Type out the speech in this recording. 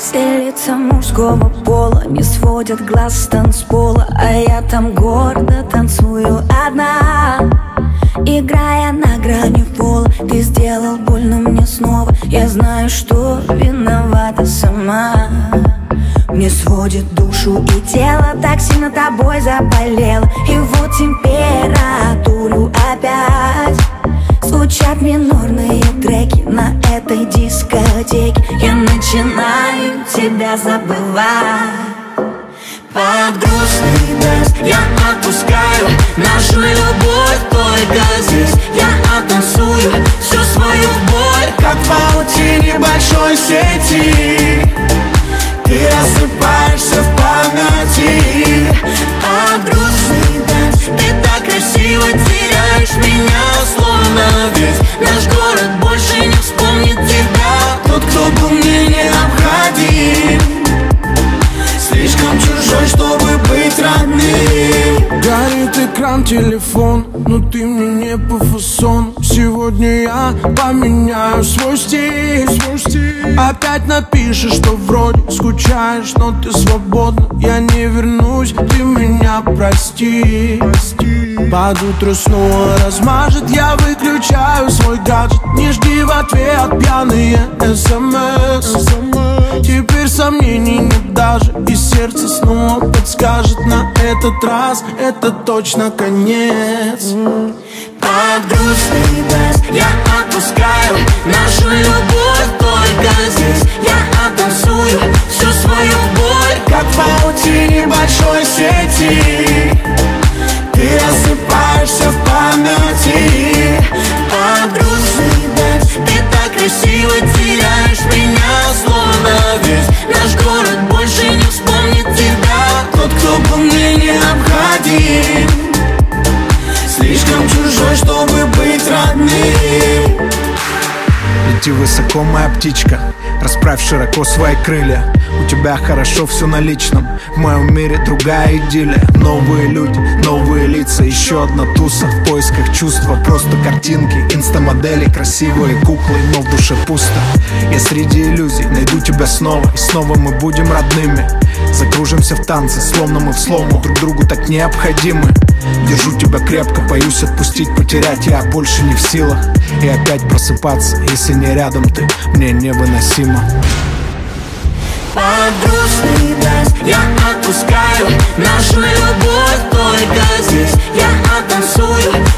Все лица мужского пола не сводят глаз с танцпола, а я там гордо танцую одна, играя на грани пола. Ты сделал больно мне снова, я знаю, что виновата сама. Мне сводит душу и тело, так сильно тобой заболело. И вот температуру опять звучат минорные треки на этой дискотеке. Я начинаю тебя забывать. Под грустный дэнс я отпускаю нашу любовь только здесь. Я оттанцую всю свою боль, как в паутине большой сети. Ты рассыпаешься в памяти. Под грустный дэнс ты так красиво теряешь меня, словно весь наш город больше не вспомнит тебя. Тот, кто был мне необходим, слишком чужой, чтобы быть родным. Горит экран, телефон, но ты мне не по фасону. Сегодня я поменяю свой стиль. Опять напишешь, что вроде скучаешь, но ты свободна. Я не вернусь, ты меня прости. Под утро снова размажет, я выключаю свой гаджет. Не жди в ответ пьяные СМС. Теперь сомнений нет даже, и сердце снова подскажет: на этот раз это точно конец. Под грустный дэнс я отпускаю нашу любовь только здесь. Я оттанцую всю свою боль, как в паутине большой сети. Ты рассыпаешься в памяти. Под грустный дэнс ты так красиво теряешь меня, словно весь наш город больше не вспомнит тебя. Тот, кто был мне необходим, слишком чужой, чтобы быть родным. Лети высоко, моя птичка, расправь широко свои крылья. У тебя хорошо все на личном, в моем мире другая идиллия. Новые люди, новые лица, еще одна туса в поисках чувства. Просто картинки, инстамодели, красивые куклы, но в душе пусто. Я среди иллюзий найду тебя снова, и снова мы будем родными. Закружимся в танце, словно мы в слому, друг другу так необходимы. Держу тебя крепко, боюсь отпустить, потерять я больше не в силах. И опять просыпаться, если не рядом ты, мне невыносимо. Под грустный дэнс я отпускаю нашу любовь только здесь. Я оттанцую